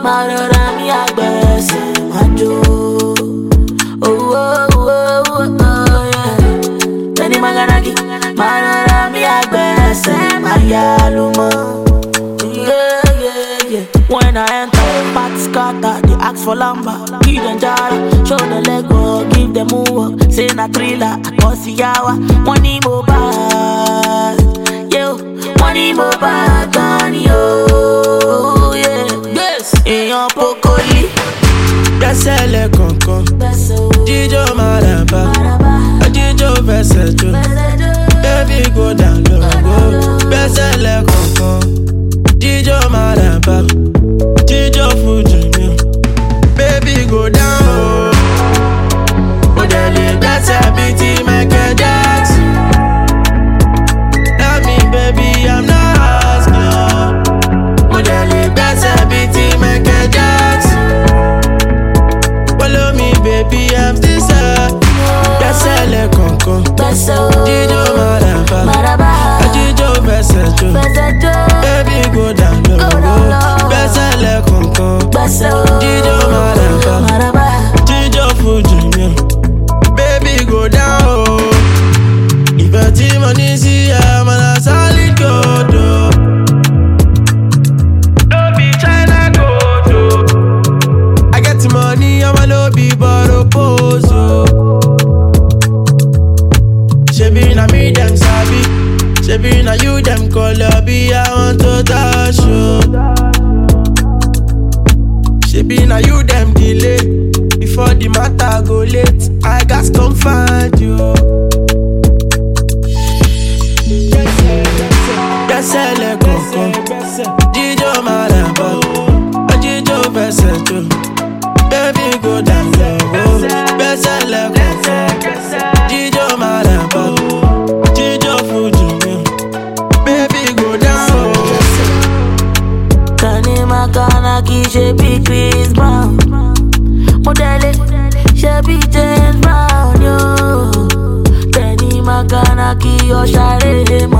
Marora mi agbese majo. Oh oh oh oh yeah. Teni maganaki. Marora mi agbese mayalumo. Yeah yeah yeah. When I enter, party scatter, they ask for lamba. Give them jara, show the Lego, give them move. Say na thriller, bossy yawa. Money mo bad, yo. Money mo bad, money yo, yeah. Yes, èèyàn pokoli. Gbẹ́sẹ̀ lé kankan, jíjó maraba, jíjó fẹsẹ̀ jó. Baby go down low, gbẹ́sẹ̀ lé kankan, jíjó maraba, jíjó fuji mi. Baby go down low, mo dẹ̀ lè gbẹ́sẹ̀ bíi ti Michael Jackson. Tell me baby I'm not asking, mo dẹ̀ lè gbẹ́sẹ̀ bíi ti Michael Jackson. Follow me baby I'm still sad. Gbẹ́sẹ̀ lé kankan, jíjó maraba, jíjó fẹsẹ̀ jó. Baby go down low, gbẹ́sẹ̀ lé kankan, jíjó maraba, jíjó fuji mi. Baby go down low. Ìfẹ́ tí mo ní sí ẹ mọ̀ náà solid gold o. No be China gold o. I get the money, I'ma no be borrow pose o. Shebi na me dem sabi, shebi na you dem call be I want to touch you. Shebi na you dem delay, before the matter go late, I gats come find you. Gbẹ́sẹ̀ lé kankan, jíjó maraba, jíjó fẹsẹ̀ jó. Baby go down low, gbẹ́sẹ̀ lé kankan, jíjó maraba, jíjó fuji mi. Baby go down low. Tani makanaki shebi Chris Brown. Modele shebi James Brown yo. Tani makanaki yo share mo.